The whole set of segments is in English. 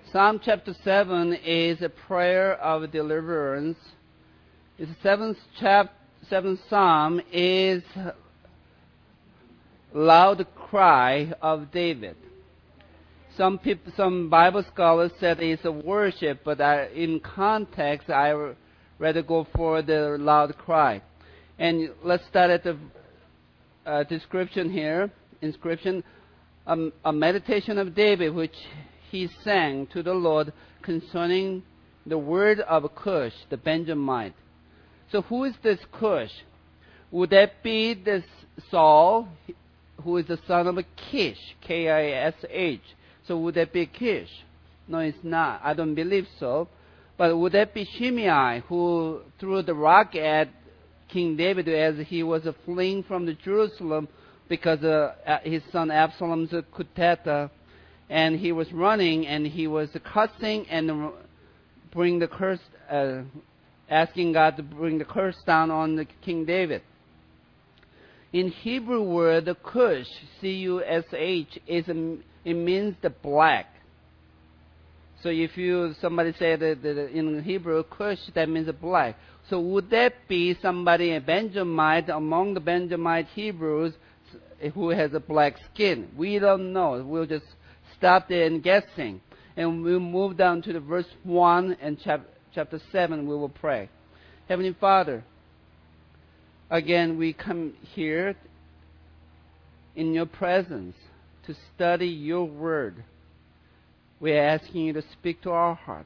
Psalm chapter 7 is a prayer of deliverance. The seventh psalm is loud cry of David. Some Bible scholars said it's a worship, but in context, I rather go for the loud cry. And let's start at the description here. Inscription, a meditation of David, which he sang to the Lord concerning the word of Cush, the Benjamite. So who is this Cush? Would that be this Saul, who is the son of Kish, K-I-S-H? So would that be Kish? No, it's not. I don't believe so. But would that be Shimei, who threw the rock at King David as he was fleeing from the Jerusalem because his son Absalom's kuteta, and he was running and he was cussing and bring the curse, asking God to bring the curse down on the King David. In Hebrew word, the Cush, C-U-S-H, it means the black. So if somebody said that in Hebrew, Cush, that means black. So would that be somebody, a Benjamite, among the Benjamite Hebrews who has a black skin? We don't know. We'll just stop there and guessing. And we'll move down to the verse 1 and chapter 7, we will pray. Heavenly Father, again, we come here in your presence to study your word. We're asking you to speak to our heart.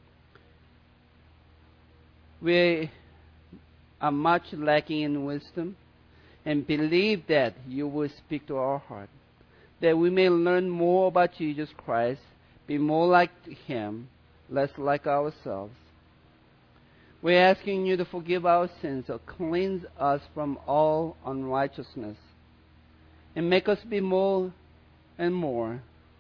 We are much lacking in wisdom and believe that you will speak to our heart, that we may learn more about Jesus Christ, be more like him, less like ourselves. We're asking you to forgive our sins or cleanse us from all unrighteousness and make us be more and more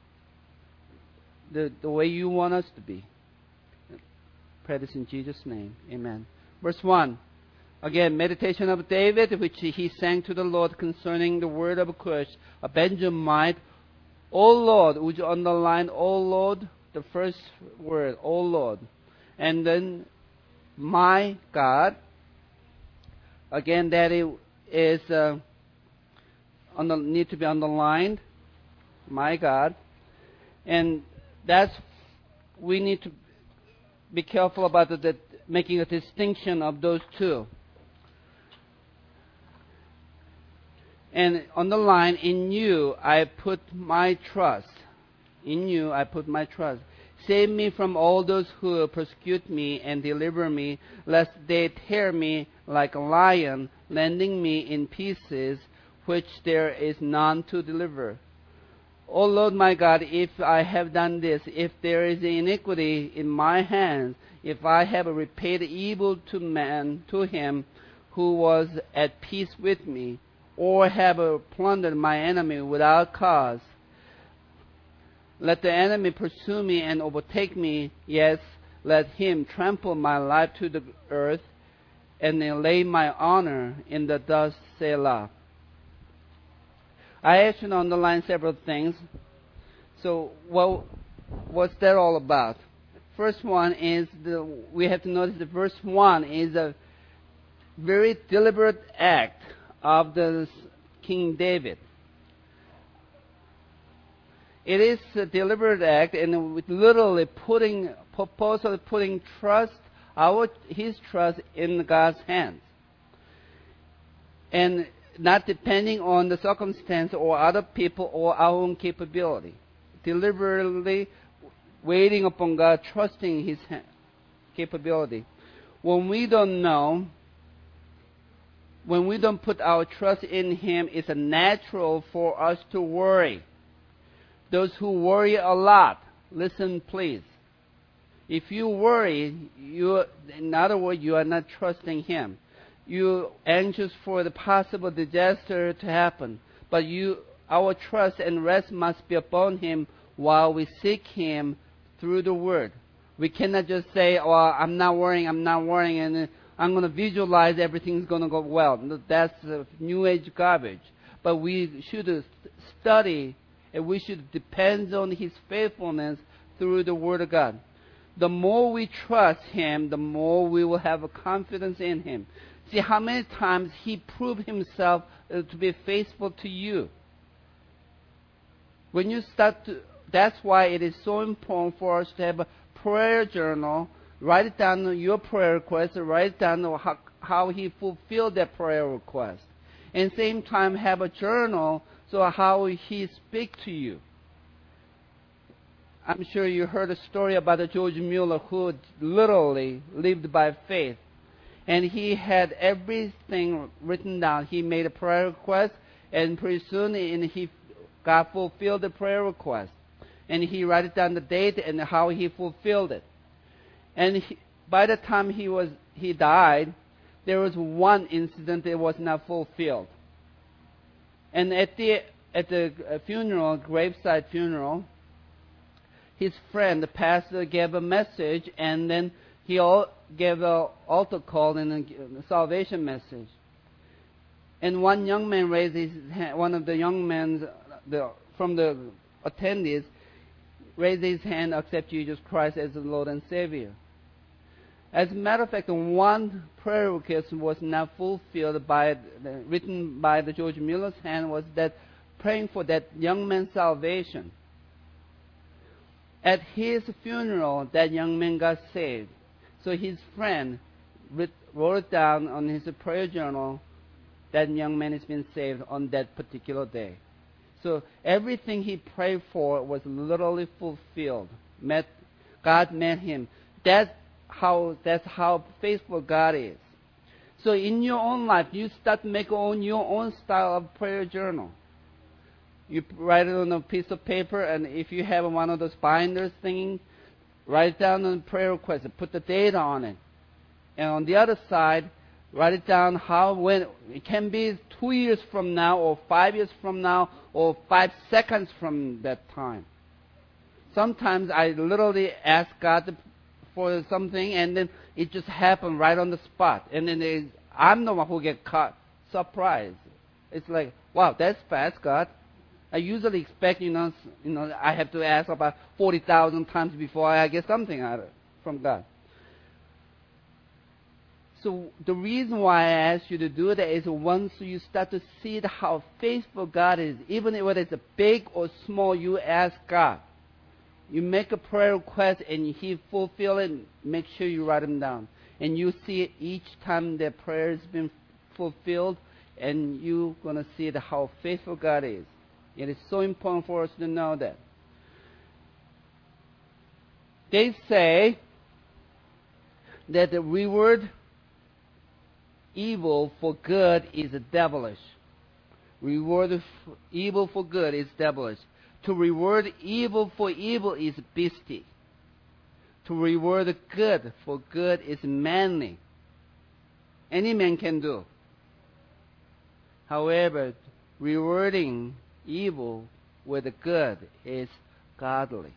the way you want us to be. Pray this in Jesus' name. Amen. Verse 1. Again, meditation of David, which he sang to the Lord concerning the word of Cush, a Benjamite. O Lord, would you underline, O Lord, the first word, O Lord. And then, my God. Again, that is need to be underlined. My God. And we need to be careful about making a distinction of those two. And underline, in you I put my trust. In you I put my trust. Save me from all those who persecute me and deliver me, lest they tear me like a lion, rending me in pieces, which there is none to deliver. O Lord my God, if I have done this, if there is iniquity in my hands, if I have repaid evil to him who was at peace with me, or have plundered my enemy without cause, let the enemy pursue me and overtake me. Yes, let him trample my life to the earth and then lay my honor in the dust, Selah. I actually underlined several things. So what's that all about? First one is we have to notice the verse 1 is a very deliberate act of the King David. It is a deliberate act, and with literally purposely putting his trust in God's hands, and not depending on the circumstance or other people or our own capability. Deliberately waiting upon God, trusting his capability. When we don't know, when we don't put our trust in him, it's natural for us to worry. Those who worry a lot, listen please. If you worry, in other words, you are not trusting him. You're anxious for the possible disaster to happen. But our trust and rest must be upon him while we seek him through the word. We cannot just say, oh, I'm not worrying, and I'm going to visualize everything's going to go well. That's New Age garbage. But we should study, and we should depend on his faithfulness through the Word of God. The more we trust Him, the more we will have a confidence in Him. See how many times He proved Himself to be faithful to you. When you start to, that's why it is so important for us to have a prayer journal. Write down your prayer request. Write down how He fulfilled that prayer request. And at the same time, have a journal so how He speaks to you. I'm sure you heard a story about George Mueller who literally lived by faith. And he had everything written down. He made a prayer request, and pretty soon God fulfilled the prayer request. And he wrote down the date and how he fulfilled it. And by the time he died, there was one incident that was not fulfilled. And at the funeral, graveside funeral, his friend, the pastor, gave a message, and then he gave an altar call and a salvation message. And one young man raised his hand, one of the young men from the attendees raised his hand, accept Jesus Christ as the Lord and Savior. As a matter of fact, one prayer request was not fulfilled written by the George Mueller's hand, was that praying for that young man's salvation. At his funeral, that young man got saved. So his friend wrote down on his prayer journal that young man has been saved on that particular day. So everything he prayed for was literally fulfilled. God met him. That's how faithful God is. So in your own life, you start to make your own style of prayer journal. You write it on a piece of paper, and if you have one of those binders thing, write down a prayer request, put the date on it. And on the other side, write it down when it can be 2 years from now, or 5 years from now, or 5 seconds from that time. Sometimes I literally ask God for something, and then it just happened right on the spot. And then I'm the one who get caught surprised. It's like, wow, that's fast, God. I usually expect, I have to ask about 40,000 times before I get something from God. So the reason why I ask you to do that is once you start to see how faithful God is, even whether it's big or small, you ask God. You make a prayer request and He fulfill it, make sure you write them down. And you see it each time that prayer has been fulfilled, and you're going to see how faithful God is. It is so important for us to know that. They say that the reward evil for good is devilish. Reward evil for good is devilish. To reward evil for evil is beastly. To reward good for good is manly. Any man can do. However, rewarding evil with good is godly.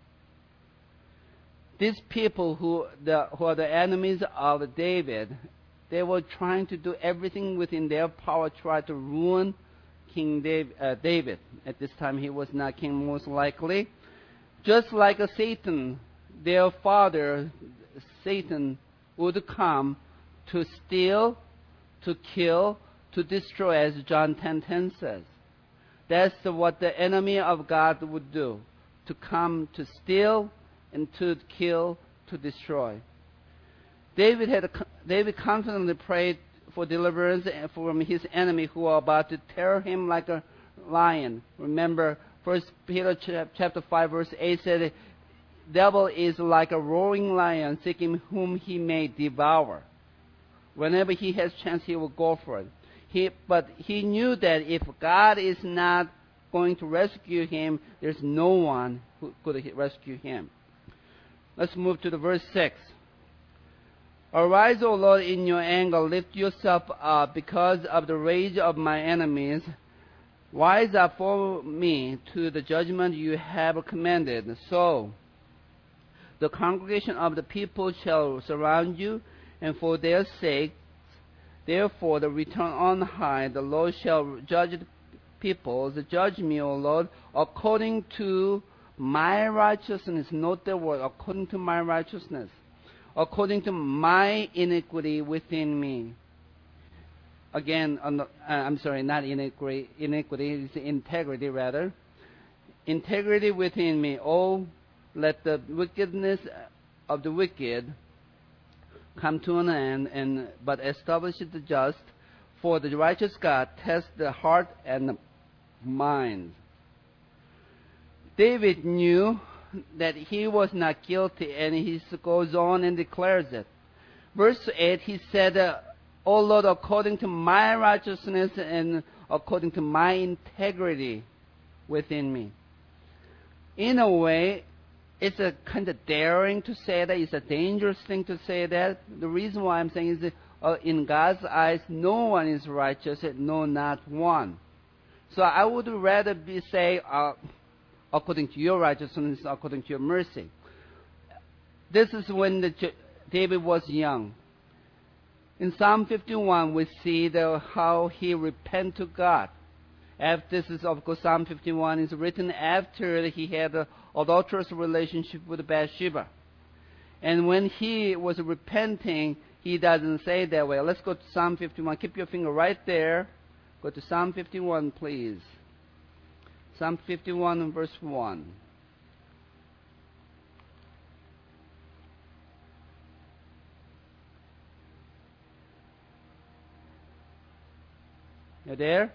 These people who are the enemies of David, they were trying to do everything within their power, try to ruin King David. At this time, he was not king, most likely. Just like Satan, their father, Satan, would come to steal, to kill, to destroy, as John 10:10 says. That's what the enemy of God would do, to come to steal and to kill, to destroy. David confidently prayed for deliverance from his enemy who were about to tear him like a lion. Remember, 1 Peter chapter 5 verse 8 said, devil is like a roaring lion seeking whom he may devour. Whenever he has chance, he will go for it. But he knew that if God is not going to rescue him, there's no one who could rescue him. Let's move to the verse 6. Arise, O Lord, in your anger. Lift yourself up because of the rage of my enemies. Rise up for me to the judgment you have commanded. So the congregation of the people shall surround you, and for their sake, therefore, the return on high, the Lord shall judge the peoples. Judge me, O Lord, according to my righteousness, note the word, according to my righteousness, according to my iniquity within me. Again, I'm sorry, not iniquity, it's integrity rather. Integrity within me. Oh, let the wickedness of the wicked come to an end, but establish the just. For the righteous God tests the heart and the mind. David knew that he was not guilty, and he goes on and declares it. Verse 8, he said, O Lord, according to my righteousness and according to my integrity within me. In a way, it's a kind of daring to say that. It's a dangerous thing to say that. The reason why I'm saying is that in God's eyes, no one is righteous, no, not one. So I would rather say, according to your righteousness, according to your mercy. This is when David was young. In Psalm 51, we see how he repented to God. This is, of course, Psalm 51 is written after he had an adulterous relationship with Bathsheba. And when he was repenting, he doesn't say it that way. Let's go to Psalm 51. Keep your finger right there. Go to Psalm 51, please. Psalm 51 verse 1. You there?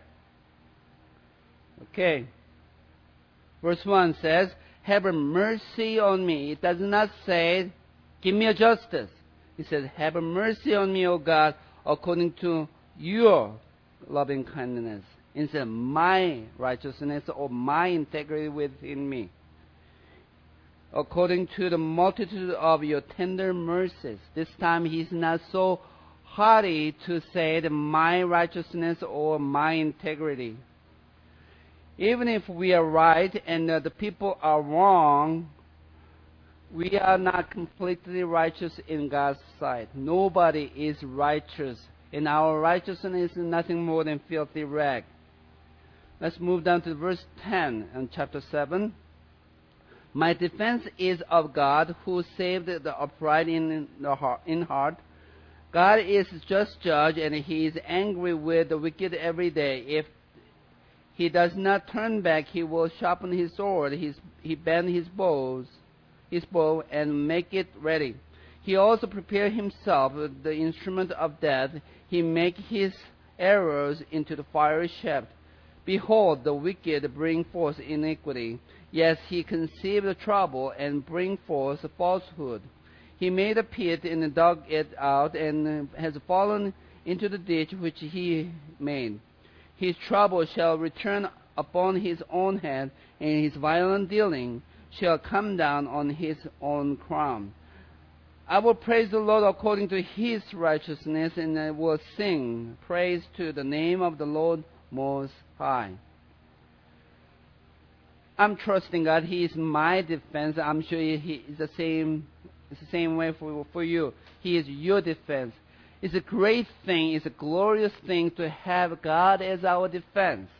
Okay. Verse 1 says, have mercy on me. It does not say, give me a justice. He says, have mercy on me, O God, according to your loving kindness, instead of my righteousness or my integrity within me. According to the multitude of your tender mercies. This time he's not so haughty to say that my righteousness or my integrity. Even if we are right and the people are wrong, we are not completely righteous in God's sight. Nobody is righteous. And our righteousness is nothing more than filthy rag. Let's move down to verse 10 in chapter 7. My defense is of God, who saved the upright in heart. God is just judge, and he is angry with the wicked every day. If he does not turn back, he will sharpen his sword. He bend his bow, and make it ready. He also prepare himself the instrument of death. He make his arrows into the fiery shaft. Behold, the wicked bring forth iniquity. Yes, he conceived trouble and bring forth falsehood. He made a pit and dug it out, and has fallen into the ditch which he made. His trouble shall return upon his own head, and his violent dealing shall come down on his own crown. I will praise the Lord according to his righteousness, and I will sing praise to the name of the Lord Most High. I'm trusting God. He is my defense. I'm sure he is the same. It's the same way for you. He is your defense. It's a great thing. It's a glorious thing to have God as our defense.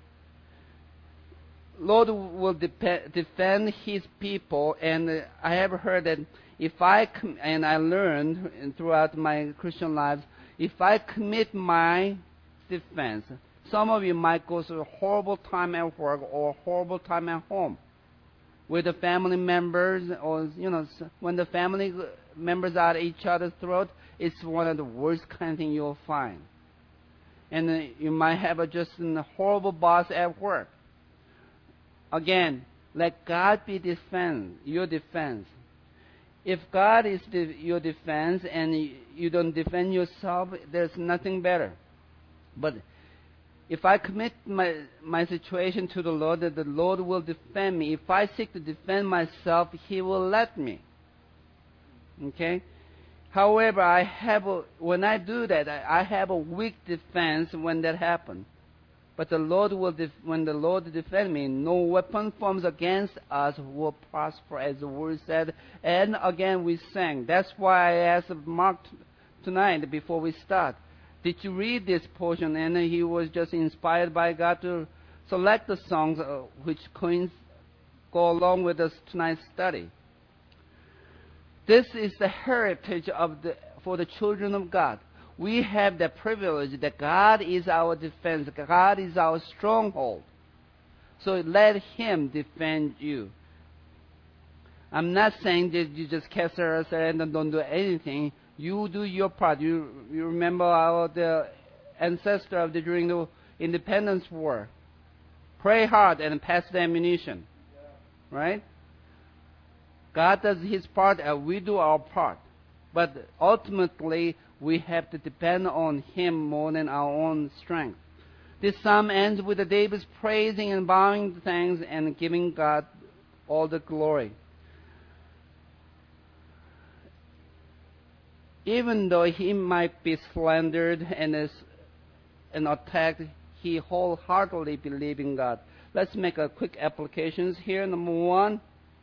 Lord will defend his people, and I have heard that and I learned throughout my Christian life, if I commit my defense, some of you might go through a horrible time at work or a horrible time at home with the family members, or when the family members are at each other's throat. It's one of the worst kind of thing you'll find. And you might have just a horrible boss at work. Again, let God be your defense. If God is your defense and you don't defend yourself, there's nothing better. But if I commit my situation to the Lord, that the Lord will defend me. If I seek to defend myself, he will let me. Okay? However, when I do that, I have a weak defense when that happens. But the Lord when the Lord defend me, no weapon forms against us will prosper, as the word said. And again, we sang. That's why I asked Mark tonight before we start, did you read this portion? And he was just inspired by God to select the songs which go along with us tonight's study. This is the heritage for the children of God. We have the privilege that God is our defense. God is our stronghold. So let Him defend you. I'm not saying that you just cast yourself and don't do anything. You do your part. You remember the ancestor during the Independence War. Pray hard and pass the ammunition. Right? God does His part and we do our part. But ultimately, we have to depend on Him more than our own strength. This psalm ends with David's praising and bowing thanks and giving God all the glory. Even though he might be slandered and attacked, he wholeheartedly believes in God. Let's make a quick applications here. Number one,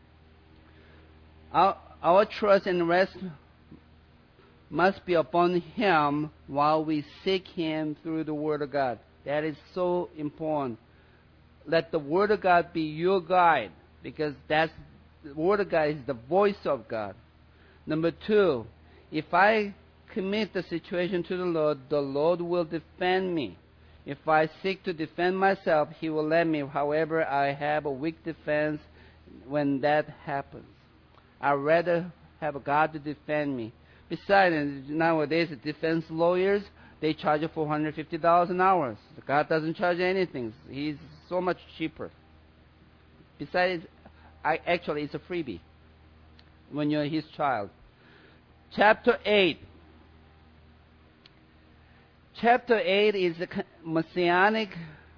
our trust and rest must be upon Him while we seek Him through the Word of God. That is so important. Let the Word of God be your guide, because the Word of God is the voice of God. Number two, if I commit the situation to the Lord will defend me. If I seek to defend myself, He will let me. However, I have a weak defense when that happens. I'd rather have God to defend me. Besides, nowadays, defense lawyers, they charge $450 an hour. God doesn't charge anything. He's so much cheaper. Besides, it's a freebie when you're His child. Chapter 8. Chapter 8 is a messianic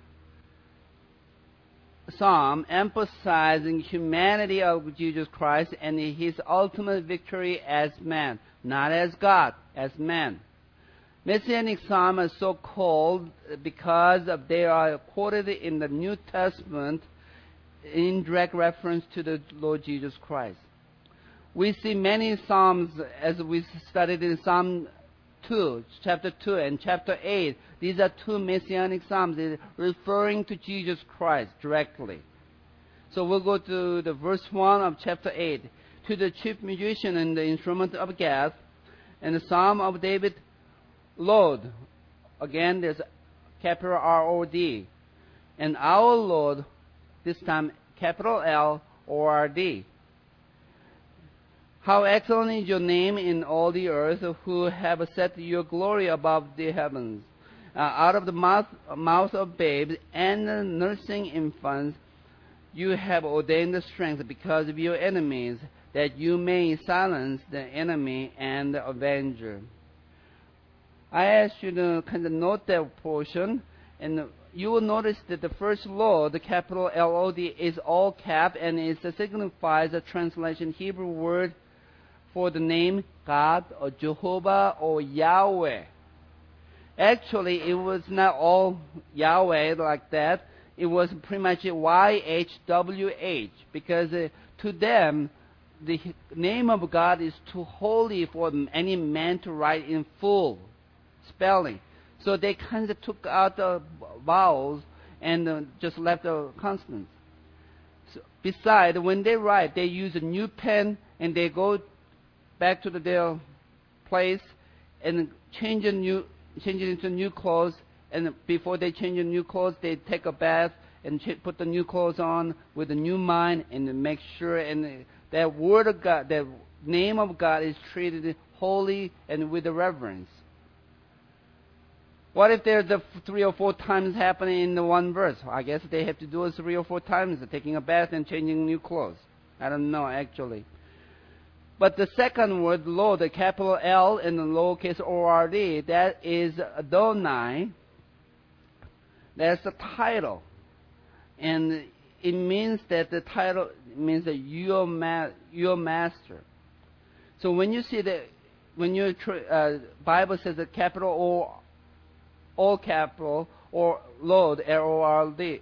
psalm emphasizing humanity of Jesus Christ and His ultimate victory as man, not as God, as man. Messianic psalms are so called because they are quoted in the New Testament in direct reference to the Lord Jesus Christ. We see many psalms as we studied in Psalm 2, chapter 2 and chapter 8. These are two messianic psalms referring to Jesus Christ directly. So we'll go to the verse 1 of chapter 8. To the chief musician and the instrument of Gath, and the psalm of David, Lord. Again, there's capital R-O-D. And our Lord, this time capital L-O-R-D. How excellent is your name in all the earth, who have set your glory above the heavens. Out of the mouth of babes and nursing infants, you have ordained the strength because of your enemies, that you may silence the enemy and the avenger. I ask you to kind of note that portion, and you will notice that the first Lord, the capital L-O-D, is all cap, and it signifies a translation Hebrew word for the name God or Jehovah or Yahweh. Actually, it was not all Yahweh like that. It was pretty much YHWH, because to them, the name of God is too holy for any man to write in full spelling. So they kind of took out the vowels and just left the consonants. So, besides, when they write, they use a new pen and they go back to their place and change it into new clothes. And before they change the new clothes, they take a bath and put the new clothes on with a new mind and make sure and that word of God, that name of God is treated holy and with reverence. What if there's 3 or 4 times happening in the one verse? I guess they have to do it 3 or 4 times, taking a bath and changing new clothes. I don't know, actually. But the second word, Lord, the capital L and the lowercase O-R-D, that is Adonai. That's the title. And it means that the title means that your master. So when you see when your Bible says the capital O, all capital, or Lord, L-O-R-D,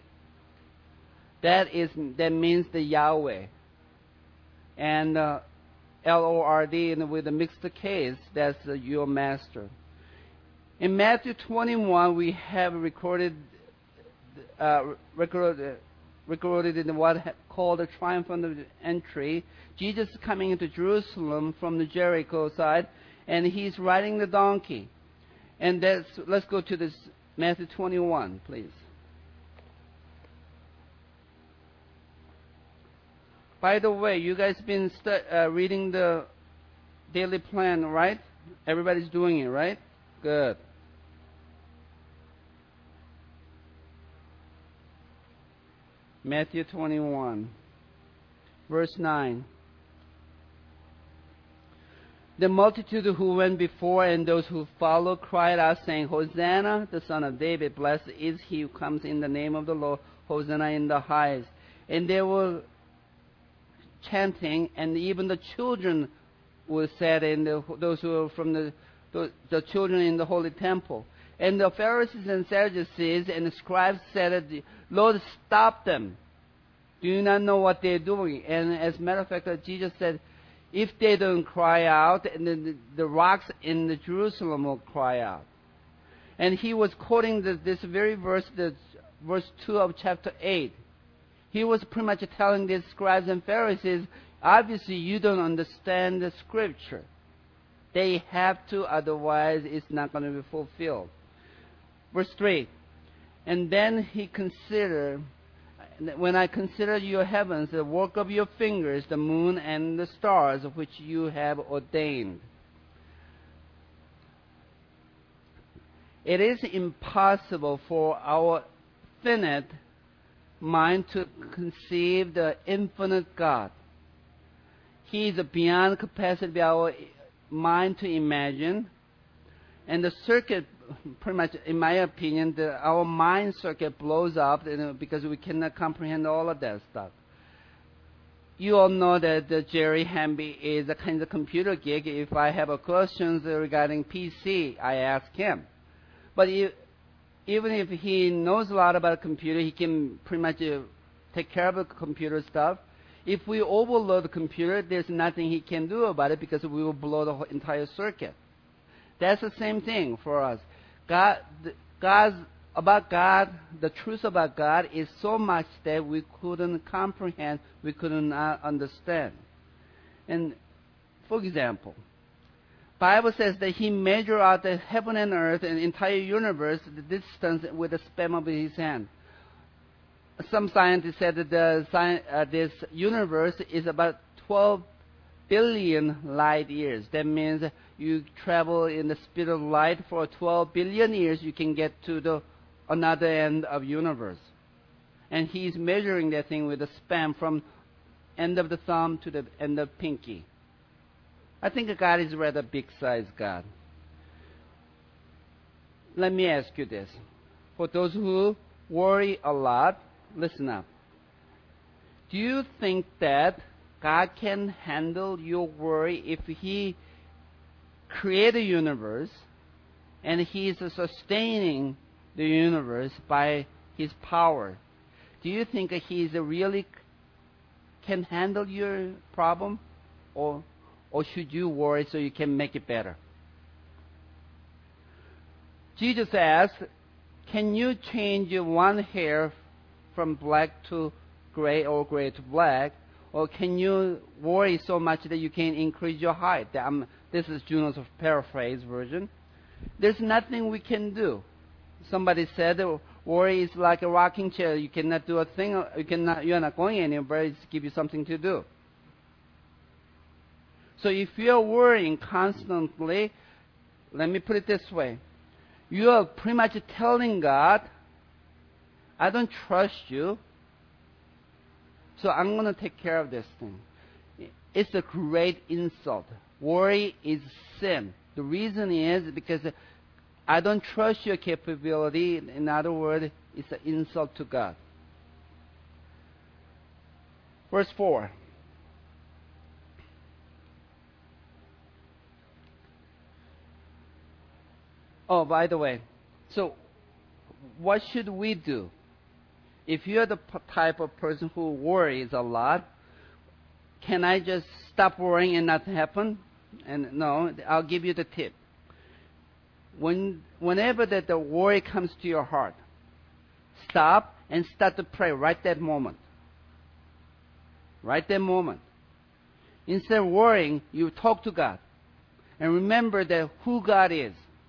that means the Yahweh. And L-O-R-D, and with a mixed case, that's your master. In Matthew 21, we have recorded recorded in what called the triumphant entry. Jesus is coming into Jerusalem from the Jericho side, and he's riding the donkey. And let's go to this Matthew 21, please. By the way, you guys been reading the daily plan, right? Everybody's doing it, right? Good. Matthew 21, verse 9. The multitude who went before and those who followed cried out, saying, Hosanna, the Son of David, blessed is he who comes in the name of the Lord, Hosanna in the highest. And they were chanting, and even the children were said, and those who were from the children in the holy temple. And the Pharisees and Sadducees and the scribes said, Lord, stop them. Do you not know what they're doing? And as a matter of fact, Jesus said, if they don't cry out, and then the rocks in the Jerusalem will cry out. And he was quoting this very verse, verse 2 of chapter 8. He was pretty much telling these scribes and Pharisees, obviously you don't understand the scripture. They have to, otherwise it's not going to be fulfilled. Verse 3, and then he considered, when I consider your heavens, the work of your fingers, the moon and the stars, which you have ordained. It is impossible for our finite mind to conceive the infinite God. He is beyond capacity of our mind to imagine. And the circuit, pretty much, in my opinion, our mind circuit blows up because we cannot comprehend all of that stuff. You all know that Jerry Hamby is a kind of computer geek. If I have questions regarding PC, I ask him. But even if he knows a lot about computer, he can pretty much take care of the computer stuff. If we overload the computer, there's nothing he can do about it because we will blow the whole entire circuit. That's the same thing for us. The truth about God is so much that we couldn't comprehend, we couldn't understand. And for example, Bible says that he measured out the heaven and earth and entire universe, the distance with the span of his hand. Some scientists said that this universe is about 12 billion light years. That means you travel in the speed of light for 12 billion years, you can get to the another end of universe. And he's measuring that thing with a span from end of the thumb to the end of pinky. I think God is rather big size God. Let me ask you this. For those who worry a lot, listen up. Do you think that God can handle your worry if He created the universe and He is sustaining the universe by His power? Do you think that He really can handle your problem, or should you worry so you can make it better? Jesus asked, can you change one hair from black to gray or gray to black? Or can you worry so much that you can increase your height? This is Juno's paraphrase version. There's nothing we can do. Somebody said worry is like a rocking chair. You cannot do a thing. You're not going anywhere. It's give you something to do. So if you're worrying constantly, let me put it this way. You are pretty much telling God, I don't trust you, so I'm going to take care of this thing. It's a great insult. Worry is sin. The reason is because I don't trust your capability. In other words, it's an insult to God. Verse 4. Oh, by the way, so what should we do? If you're the type of person who worries a lot, can I just stop worrying and nothing happen? And no, I'll give you the tip. Whenever that the worry comes to your heart, stop and start to pray right that moment. Right that moment. Instead of worrying, you talk to God. And remember that who God is.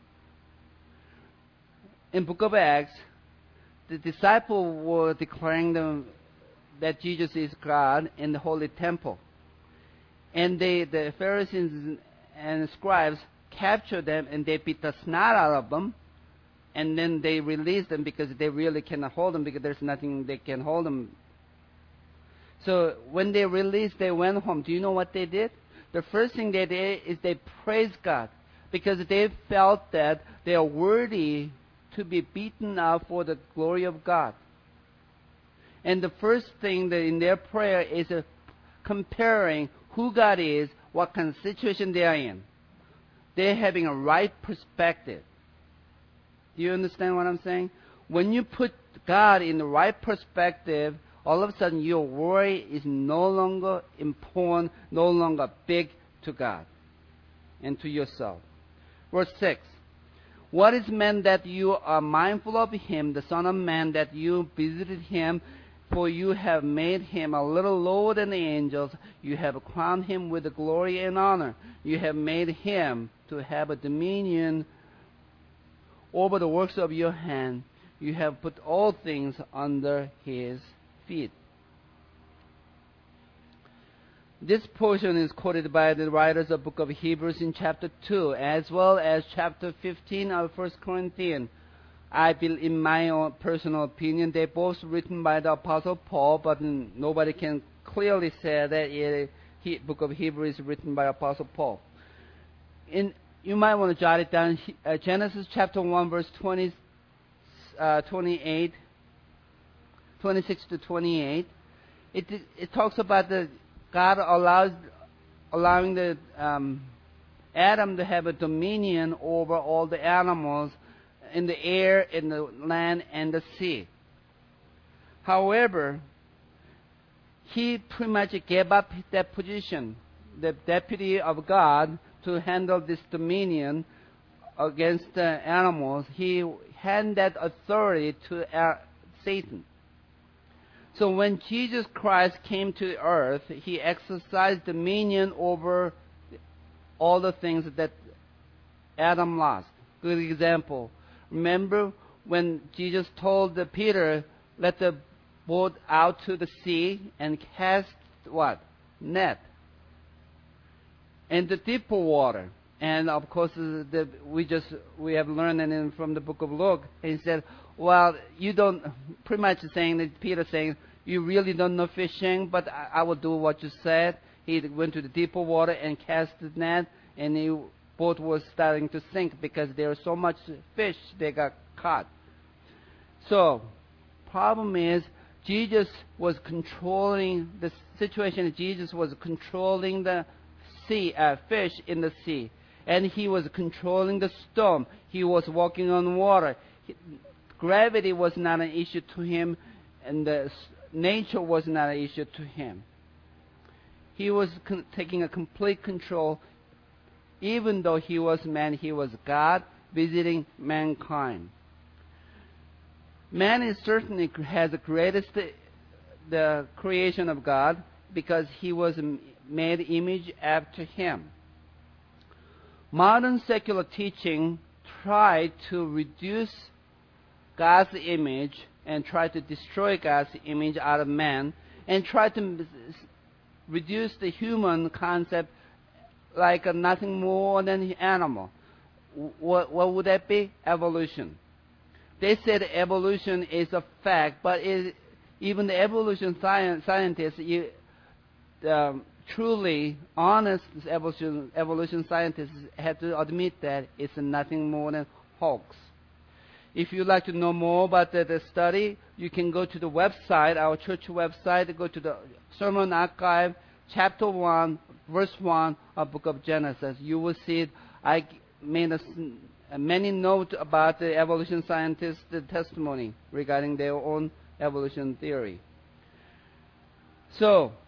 In Book of Acts, the disciples were declaring that Jesus is God in the holy temple. And the Pharisees and scribes captured them and they beat the snot out of them. And then they released them because they really cannot hold them because there's nothing they can hold them. So when they released, they went home. Do you know what they did? The first thing they did is they praised God because they felt that they are worthy to be beaten up for the glory of God. And the first thing that in their prayer is comparing who God is, what kind of situation they are in. They're having a right perspective. Do you understand what I'm saying? When you put God in the right perspective, all of a sudden your worry is no longer important, no longer big to God and to yourself. Verse 6. What is man that you are mindful of him, the Son of Man, that you visited him? For you have made him a little lower than the angels. You have crowned him with glory and honor. You have made him to have a dominion over the works of your hand. You have put all things under his feet. This portion is quoted by the writers of the book of Hebrews in chapter 2, as well as chapter 15 of 1 Corinthians. I believe, in my own personal opinion, they're both written by the Apostle Paul, but nobody can clearly say that the book of Hebrews is written by Apostle Paul. You might want to jot it down. Genesis chapter 1, verse 28, 26 to 28. It talks about God allowing the Adam to have a dominion over all the animals in the air, in the land, and the sea. However, he pretty much gave up that position, the deputy of God, to handle this dominion against the animals. He handed that authority to Satan. So when Jesus Christ came to earth, he exercised dominion over all the things that Adam lost. Good example. Remember when Jesus told Peter, let the boat out to the sea and cast what? Net. In the deeper water. And of course, we have learned from the book of Luke. He said, well, you don't, pretty much saying that Peter saying, you really don't know fishing, but I will do what you said. He went to the deeper water and cast the net, and the boat was starting to sink because there was so much fish they got caught. So, problem is, Jesus was controlling the situation. Jesus was controlling the sea, fish in the sea. And he was controlling the storm. He was walking on water. Gravity was not an issue to him, and the nature was not an issue to him. He was taking a complete control. Even though he was man, he was God visiting mankind. Man is certainly has the greatest the creation of God because he was made image after him. Modern secular teaching tried to reduce God's image and try to destroy God's image out of man and try to reduce the human concept like nothing more than an animal. What would that be? Evolution. They said evolution is a fact, but even the evolution scientists, truly honest evolution scientists had to admit that it's nothing more than hoax. If you'd like to know more about the study, you can go to the website, our church website, go to the Sermon Archive, chapter 1, verse 1 of Book of Genesis. You will see it. I made many notes about the evolution scientists' testimony regarding their own evolution theory. So,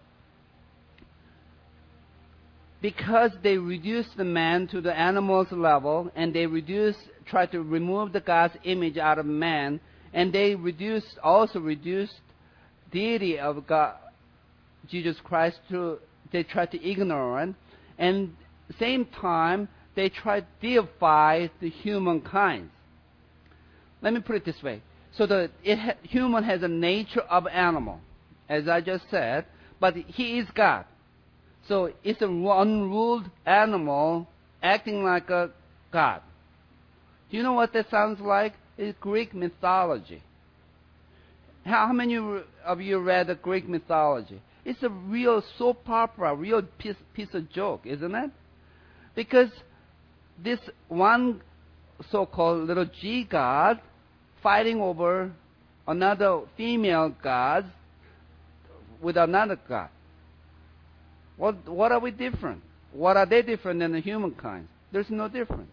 because they reduced the man to the animal's level, and they try to remove the God's image out of man, And they also reduced deity of God, Jesus Christ, they tried to ignore it, and same time they tried to deify the humankind. Let me put it this way: so human has a nature of animal, as I just said, but he is God. So it's an unruled animal acting like a God. Do you know what that sounds like? It's Greek mythology. How many of you read the Greek mythology? It's a real soap opera, real piece of joke, isn't it? Because this one so-called little G god fighting over another female god with another god. What are we different? What are they different than the humankind? There's no difference.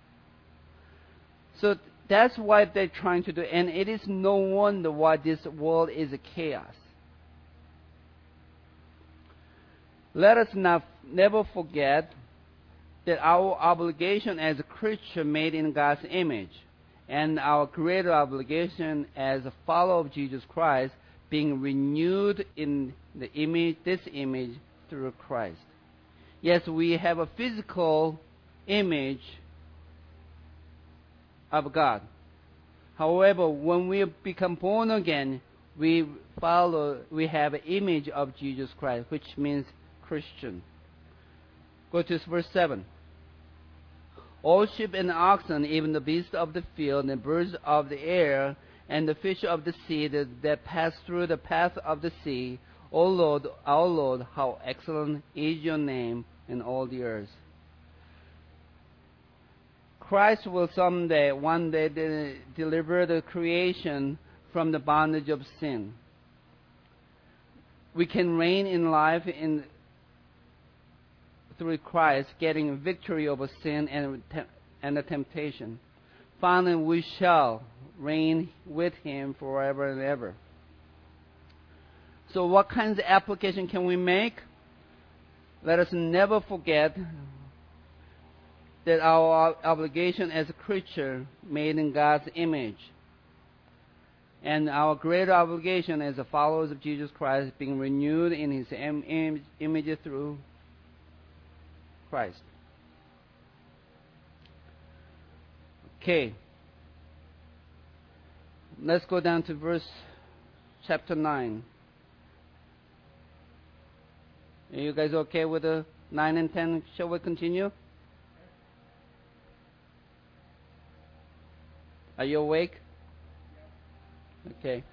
So that's what they're trying to do, and it is no wonder why this world is a chaos. Let us never forget that our obligation as a creature made in God's image, and our greater obligation as a follower of Jesus Christ, being renewed in the image, this image through Christ. Yes, we have a physical image of God. However, when we become born again, we have an image of Jesus Christ, which means Christian. Go to verse 7. All sheep and oxen, even the beasts of the field, and birds of the air, and the fish of the sea that pass through the path of the sea, O Lord, our Lord, how excellent is your name in all the earth. Christ will one day, deliver the creation from the bondage of sin. We can reign in life through Christ, getting victory over sin and the temptation. Finally, we shall reign with Him forever and ever. So what kinds of application can we make? Let us never forget that our obligation as a creature made in God's image, and our greater obligation as the followers of Jesus Christ, being renewed in His image through Christ. Okay. Let's go down to chapter 9. Are you guys okay with the 9 and 10? Shall we continue? Are you awake? Okay.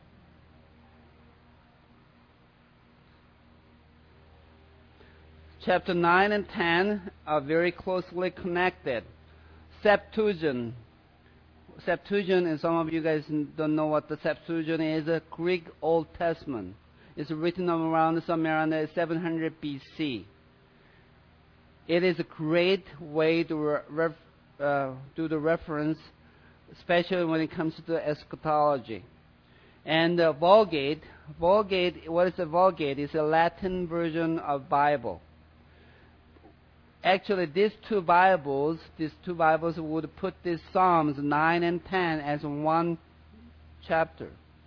Chapter 9 and 10 are very closely connected. Septuagint. Septuagint, and some of you guys don't know what the Septuagint is, a Greek Old Testament. It's written somewhere around 700 BC. It is a great way to do the reference, especially when it comes to the eschatology. And the Vulgate, what is the Vulgate? It's a Latin version of Bible. Actually, these two Bibles would put these Psalms 9 and 10 as one chapter.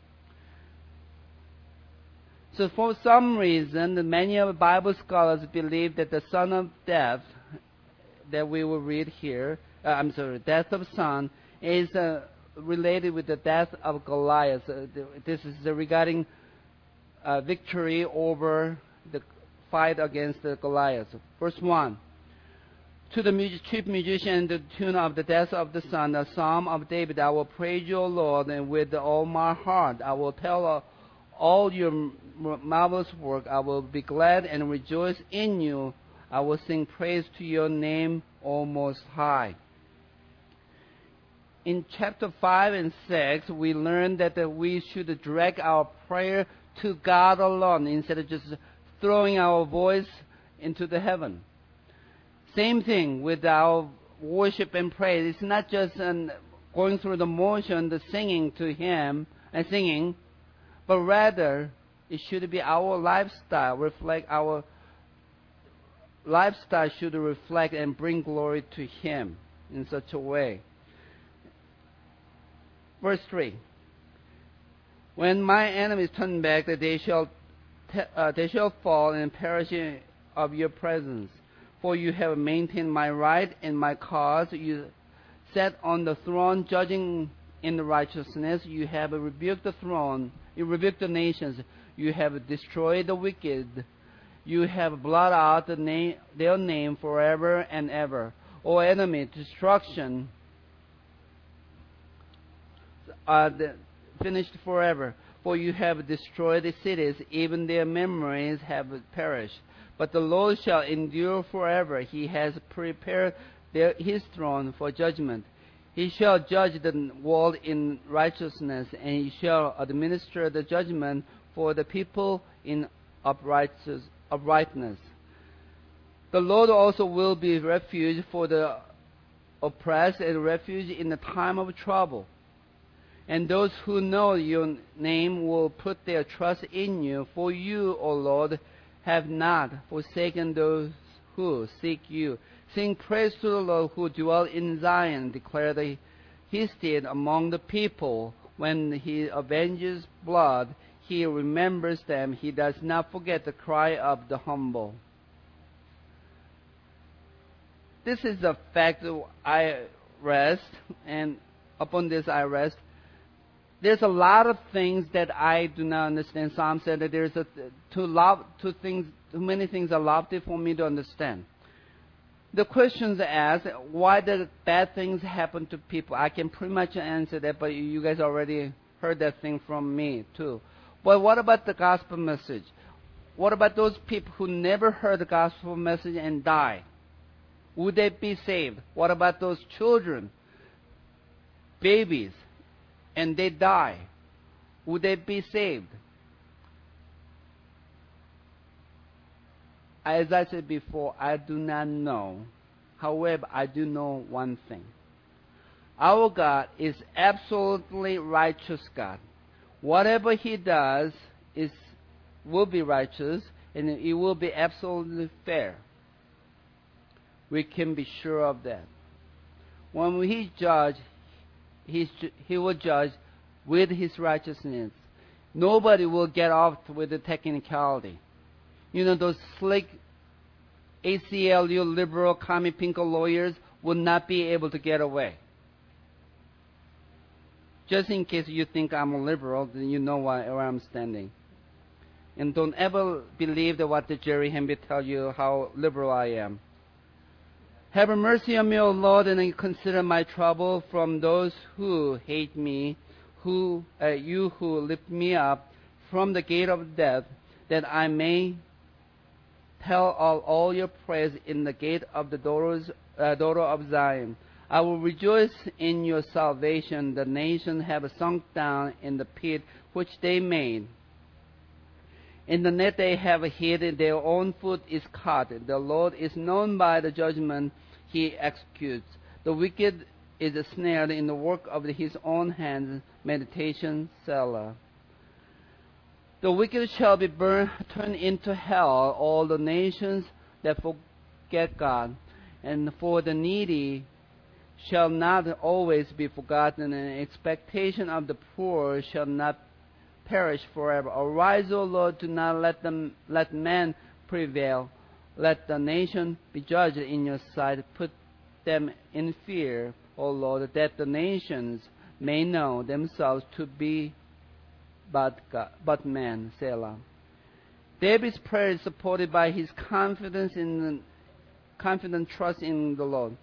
So for some reason, many of the Bible scholars believe that the son of death that we will read here, death of son, is related with the death of Goliath. This is regarding victory over the fight against the Goliath. Verse 1. To the chief musician, the tune of the death of the son, the psalm of David, I will praise you, O Lord, and with all my heart I will tell all your marvelous work. I will be glad and rejoice in you. I will sing praise to your name, O Most High. In chapter 5 and 6, we learned that we should direct our prayer to God alone instead of just throwing our voice into the heaven. Same thing with our worship and praise. It's not just going through the motion, the singing to Him and singing, but rather it should be our lifestyle. Our lifestyle should reflect and bring glory to Him in such a way. Verse 3. When my enemies turn back, they shall fall and perish of your presence. For you have maintained my right and my cause. You sat on the throne, judging in righteousness. You have rebuked the throne. You rebuked the nations. You have destroyed the wicked. You have blotted out their name forever and ever. O enemy, destruction finished forever. For you have destroyed the cities, even their memories have perished. But the Lord shall endure forever. He has prepared his throne for judgment. He shall judge the world in righteousness, and he shall administer the judgment for the people in uprightness. The Lord also will be refuge for the oppressed and refuge in the time of trouble. And those who know your name will put their trust in you. For you, O Lord, have not forsaken those who seek you. Sing praise to the Lord who dwell in Zion. Declare his deed among the people. When he avenges blood, he remembers them. He does not forget the cry of the humble. This is the fact that I rest, and upon this I rest. There's a lot of things that I do not understand. Psalm said that there's too many things are lofty for me to understand. The questions asked, why do bad things happen to people? I can pretty much answer that, but you guys already heard that thing from me too. But what about the gospel message? What about those people who never heard the gospel message and die? Would they be saved? What about those children, babies, and they die? Would they be saved? As I said before, I do not know. However, I do know one thing. Our God is absolutely righteous God. Whatever He does will be righteous, and it will be absolutely fair. We can be sure of that. When He judge, He will judge with His righteousness. Nobody will get off with the technicality. You know, those slick ACLU liberal commie pinko lawyers will not be able to get away. Just in case you think I'm a liberal, then you know where I'm standing. And don't ever believe that what the Jerry Hamby tell you how liberal I am. Have mercy on me, O Lord, and consider my trouble from those who hate me, you who lift me up from the gate of death, that I may tell all your praise in the gate of the daughter of Zion. I will rejoice in your salvation. The nations have sunk down in the pit which they made. In the net they have hid, their own foot is caught. The Lord is known by the judgment He executes. The wicked is snared in the work of his own hands. Meditation, Selah. The wicked shall be turned into hell, all the nations that forget God. And for the needy shall not always be forgotten, and expectation of the poor shall not perish forever. Arise, O Lord, do not let man prevail. Let the nation be judged in your sight. Put them in fear, O Lord, that the nations may know themselves to be but man. Selah. David's prayer is supported by his confident trust in the Lord.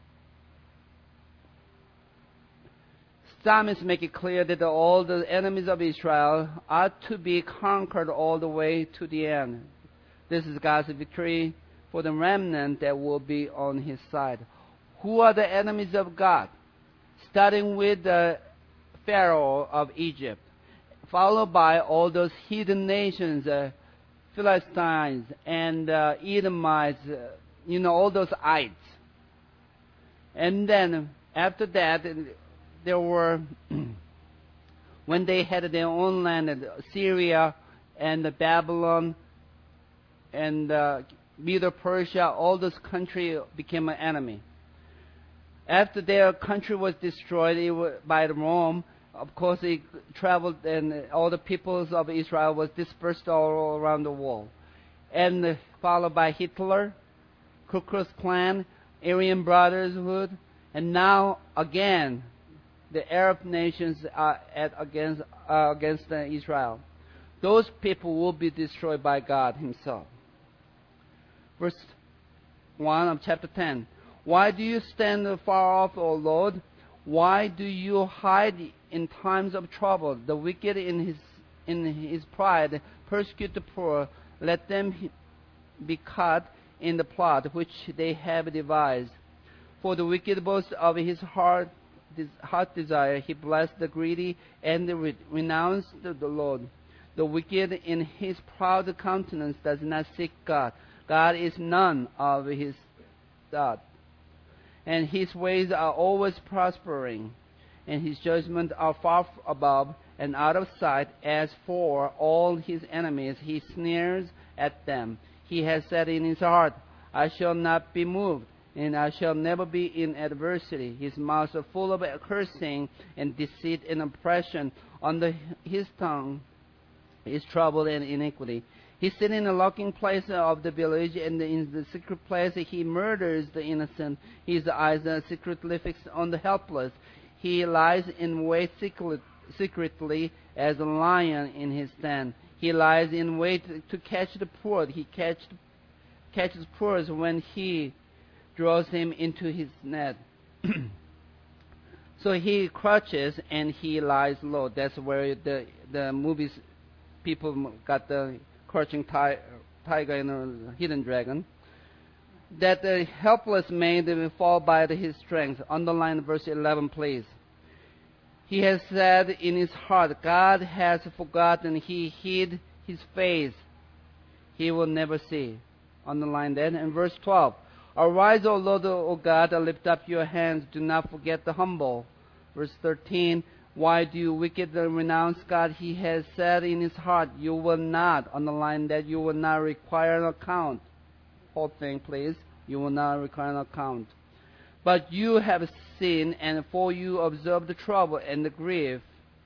Psalmists make it clear that all the enemies of Israel are to be conquered all the way to the end. This is God's victory for the remnant that will be on His side. Who are the enemies of God? Starting with the Pharaoh of Egypt, followed by all those heathen nations, Philistines and Edomites, all those ites. And then after that, there were, when they had their own land, Syria and Babylon and Medo-Persia, all those countries became an enemy. After their country was destroyed by Rome, of course, he traveled, and all the peoples of Israel was dispersed all around the world. And followed by Hitler, Ku Klux Klan, Aryan Brotherhood, and now again, the Arab nations are against Israel. Those people will be destroyed by God Himself. Verse 1 of chapter 10. Why do you stand far off, O Lord? Why do you hide in times of trouble? The wicked in his pride persecute the poor. Let them be caught in the plot which they have devised. For the wicked boast of his heart desire. He blessed the greedy and renounced the Lord. The wicked in his proud countenance does not seek God. God is none of his thought. And his ways are always prospering, and his judgments are far above and out of sight. As for all his enemies, he sneers at them. He has said in his heart, I shall not be moved, and I shall never be in adversity. His mouth is full of cursing and deceit and oppression. Under his tongue is trouble and iniquity. He sits in the lurking place of the village, and in the secret place he murders the innocent. His eyes are secretly fixed on the helpless. He lies in wait secretly as a lion in his den. He lies in wait to catch the poor. He catches poor when he draws him into his net. So he crouches and he lies low. That's where the movies people got the crouching tiger and a hidden dragon. That the helpless may fall by his strength. Underline verse 11, please. He has said in his heart, God has forgotten. He hid his face. He will never see. Underline that. And verse 12. Arise, O Lord, O God, lift up your hands. Do not forget the humble. Verse 13. Why do you wicked renounce God? He has said in his heart, you will not. Underline that. You will not require an account. Whole thing, please. You will not require an account. But you have seen, and for you observe the trouble and the grief.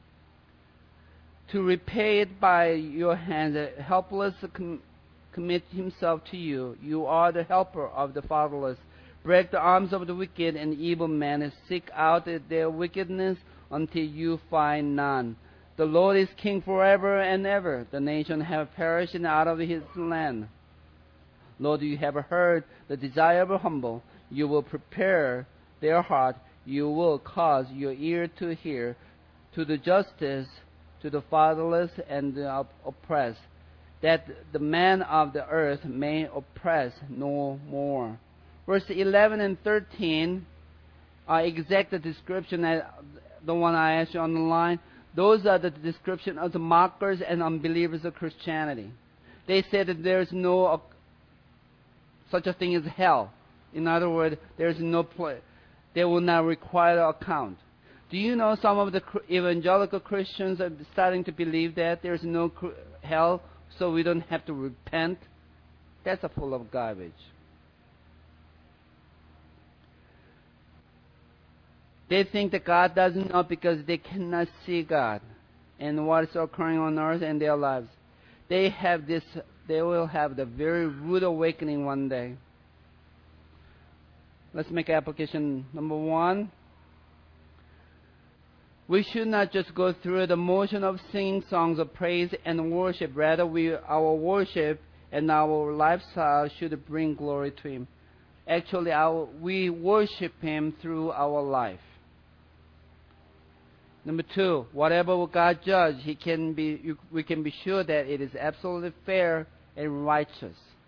To repay it by your hands, helpless commit himself to you. You are the helper of the fatherless. Break the arms of the wicked and evil men. Seek out their wickedness until you find none. The Lord is king forever and ever. The nations have perished out of his land. Lord, you have heard the desire of the humble. You will prepare their heart. You will cause your ear to hear to the justice, to the fatherless and the oppressed, that the man of the earth may oppress no more. Verse 11 and 13 are exact description, the one I asked you on the line. Those are the description of the mockers and unbelievers of Christianity. They said that there is no such a thing as hell. In other words, there is no place. They will not require an account. Do you know some of the evangelical Christians are starting to believe that there is no hell, so we don't have to repent? That's full of garbage. They think that God doesn't know because they cannot see God and what is occurring on earth in their lives. They will have the very rude awakening one day. Let's make application number 1. We should not just go through the motion of singing songs of praise and worship. Rather, our worship and our lifestyle should bring glory to Him. Actually, we worship Him through our life. Number 2, whatever God judge, we can be sure that it is absolutely fair and righteous.